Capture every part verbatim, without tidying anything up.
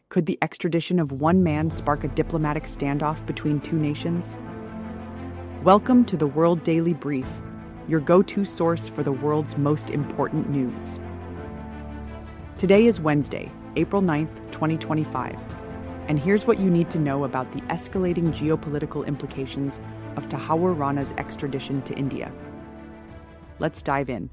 Could the extradition of one man spark a diplomatic standoff between two nations? Welcome to the World Daily Brief, your go-to source for the world's most important news. Today is Wednesday, April ninth, twenty twenty-five, and here's what you need to know about the escalating geopolitical implications of Tahawur Rana's extradition to India. Let's dive in.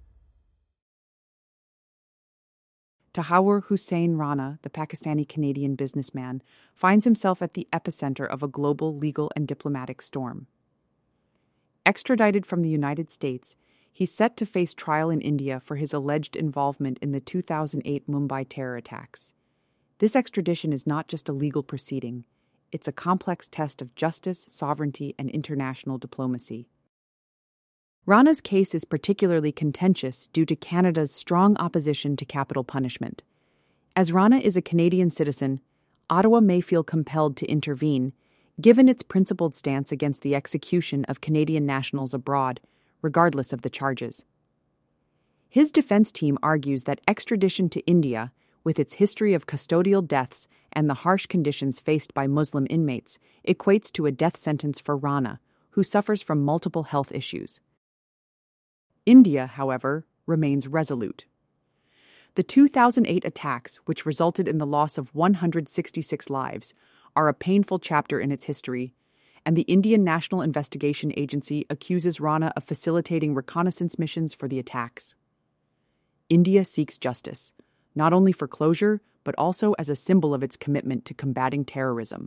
Tahawur Hussain Rana, the Pakistani-Canadian businessman, finds himself at the epicenter of a global legal and diplomatic storm. Extradited from the United States, he's set to face trial in India for his alleged involvement in the two thousand eight Mumbai terror attacks. This extradition is not just a legal proceeding, it's a complex test of justice, sovereignty, and international diplomacy. Rana's case is particularly contentious due to Canada's strong opposition to capital punishment. As Rana is a Canadian citizen, Ottawa may feel compelled to intervene, given its principled stance against the execution of Canadian nationals abroad, regardless of the charges. His defense team argues that extradition to India, with its history of custodial deaths and the harsh conditions faced by Muslim inmates, equates to a death sentence for Rana, who suffers from multiple health issues. India, however, remains resolute. The two thousand eight attacks, which resulted in the loss of one hundred sixty-six lives, are a painful chapter in its history, and the Indian National Investigation Agency accuses Rana of facilitating reconnaissance missions for the attacks. India seeks justice, not only for closure, but also as a symbol of its commitment to combating terrorism.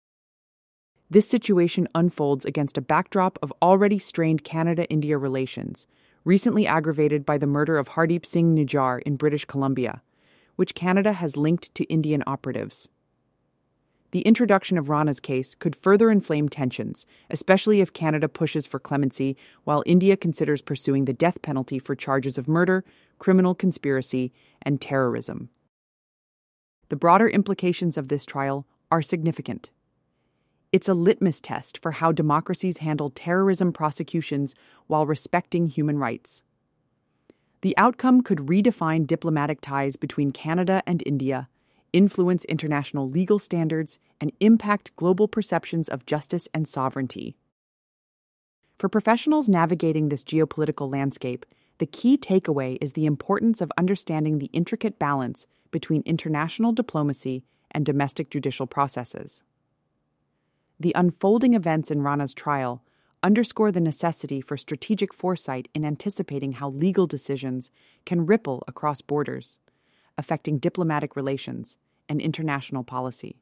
This situation unfolds against a backdrop of already strained Canada-India relations, recently aggravated by the murder of Hardeep Singh Nijjar in British Columbia, which Canada has linked to Indian operatives. The introduction of Rana's case could further inflame tensions, especially if Canada pushes for clemency while India considers pursuing the death penalty for charges of murder, criminal conspiracy, and terrorism. The broader implications of this trial are significant. It's a litmus test for how democracies handle terrorism prosecutions while respecting human rights. The outcome could redefine diplomatic ties between Canada and India, influence international legal standards, and impact global perceptions of justice and sovereignty. For professionals navigating this geopolitical landscape, the key takeaway is the importance of understanding the intricate balance between international diplomacy and domestic judicial processes. The unfolding events in Rana's trial underscore the necessity for strategic foresight in anticipating how legal decisions can ripple across borders, affecting diplomatic relations and international policy.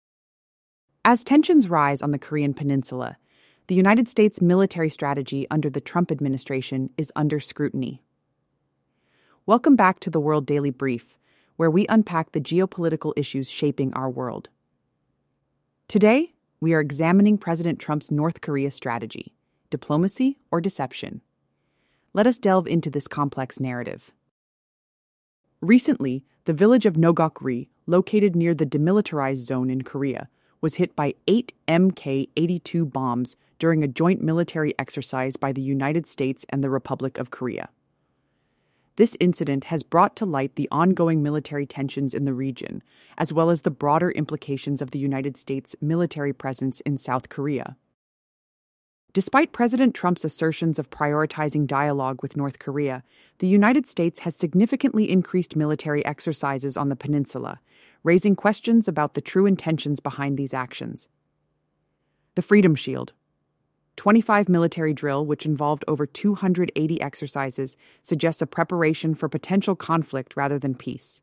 As tensions rise on the Korean Peninsula, the United States military strategy under the Trump administration is under scrutiny. Welcome back to the World Daily Brief, where we unpack the geopolitical issues shaping our world. Today, we are examining President Trump's North Korea strategy, diplomacy or deception. Let us delve into this complex narrative. Recently, the village of Nogok-ri, located near the demilitarized zone in Korea, was hit by eight M K eighty-two bombs during a joint military exercise by the United States and the Republic of Korea. This incident has brought to light the ongoing military tensions in the region, as well as the broader implications of the United States' military presence in South Korea. Despite President Trump's assertions of prioritizing dialogue with North Korea, the United States has significantly increased military exercises on the peninsula, raising questions about the true intentions behind these actions. The Freedom Shield, twenty-five military drill, which involved over two hundred eighty exercises, suggests a preparation for potential conflict rather than peace.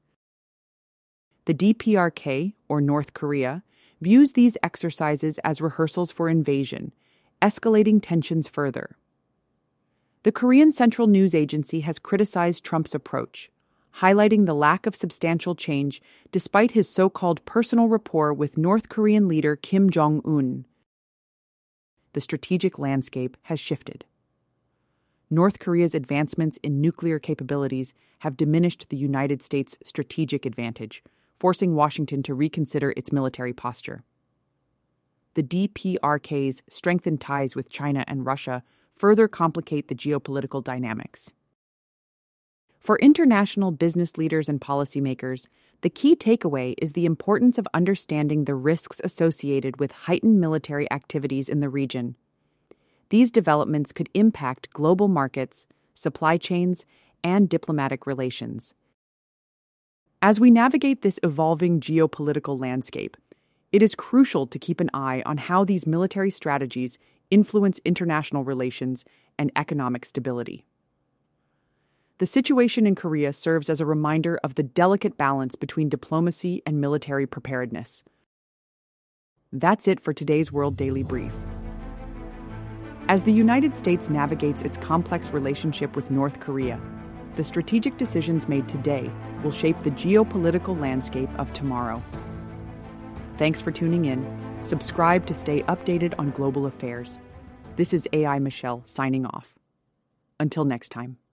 The D P R K, or North Korea, views these exercises as rehearsals for invasion, escalating tensions further. The Korean Central News Agency has criticized Trump's approach, highlighting the lack of substantial change despite his so-called personal rapport with North Korean leader Kim Jong-un. The strategic landscape has shifted. North Korea's advancements in nuclear capabilities have diminished the United States' strategic advantage, forcing Washington to reconsider its military posture. The D P R K's strengthened ties with China and Russia further complicate the geopolitical dynamics. For international business leaders and policymakers, the key takeaway is the importance of understanding the risks associated with heightened military activities in the region. These developments could impact global markets, supply chains, and diplomatic relations. As we navigate this evolving geopolitical landscape, it is crucial to keep an eye on how these military strategies influence international relations and economic stability. The situation in Korea serves as a reminder of the delicate balance between diplomacy and military preparedness. That's it for today's World Daily Brief. As the United States navigates its complex relationship with North Korea, the strategic decisions made today will shape the geopolitical landscape of tomorrow. Thanks for tuning in. Subscribe to stay updated on global affairs. This is A I Michelle signing off. Until next time.